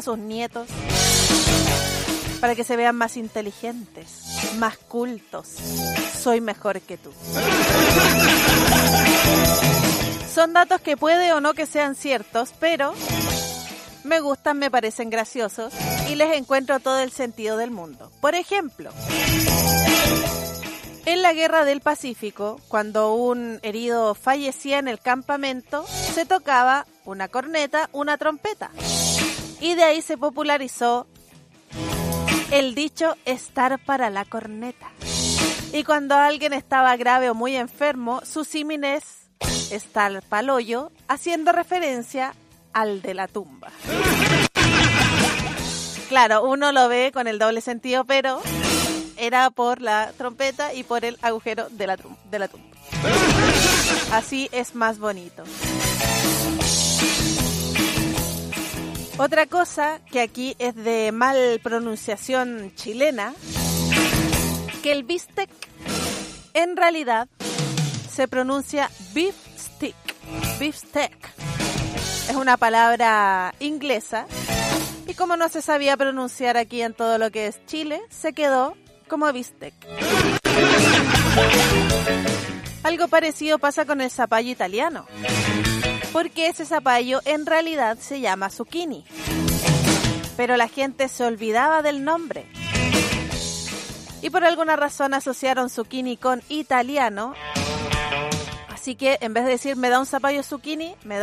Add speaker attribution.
Speaker 1: a sus nietos para que se vean más inteligentes, más cultos. Soy mejor que tú. Son datos que puede o no que sean ciertos, pero me gustan, me parecen graciosos y les encuentro todo el sentido del mundo. Por ejemplo, en la Guerra del Pacífico, cuando un herido fallecía en el campamento, se tocaba una corneta, una trompeta. Y de ahí se popularizó el dicho estar para la corneta. Y cuando alguien estaba grave o muy enfermo, su símil es estar pa'l hoyo, haciendo referencia al de la tumba. Claro, uno lo ve con el doble sentido, pero era por la trompeta y por el agujero de la tumba. Así es más bonito. Otra cosa que aquí es de mal pronunciación chilena, que el bistec en realidad se pronuncia beefsteak. Beefsteak es una palabra inglesa y como no se sabía pronunciar aquí en todo lo que es Chile, se quedó como bistec. Algo parecido pasa con el zapallo italiano, porque ese zapallo en realidad se llama zucchini, pero la gente se olvidaba del nombre y por alguna razón asociaron zucchini con italiano, así que en vez de decir me da un zapallo zucchini, me da